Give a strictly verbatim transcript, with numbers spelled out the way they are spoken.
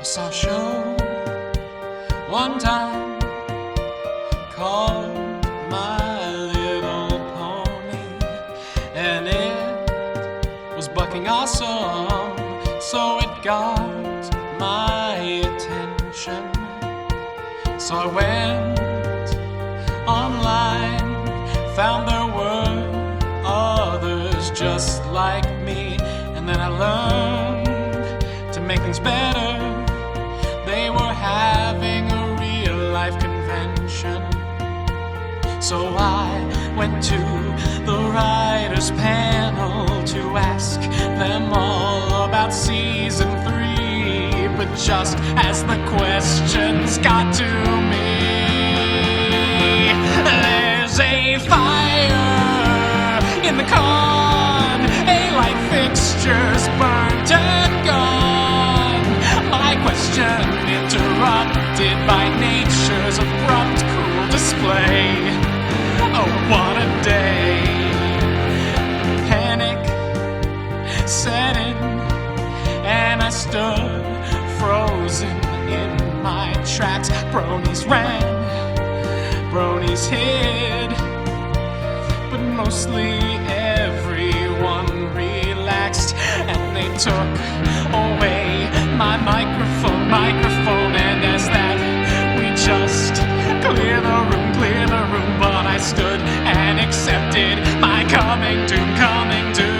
saw a show one time called My Little Pony, and it was bucking awesome, so it got my attention. So I went online, found there were others just like me, and then I learned to make things better. They were having a real life convention. So I went to the writers' panel to ask them all about season three. But just as the questions got to me, there's a fire in the con, a light fixture's burnt and gone. My question interrupted by nature's abrupt, cruel display. Oh, what a day. Panic set in, and I stood frozen in my tracks. Bronies ran, bronies hid, but mostly everyone relaxed, and they took away my microphone, microphone, and as that we just clear the room, clear the room, but I stood and accepted my coming doom, coming doom.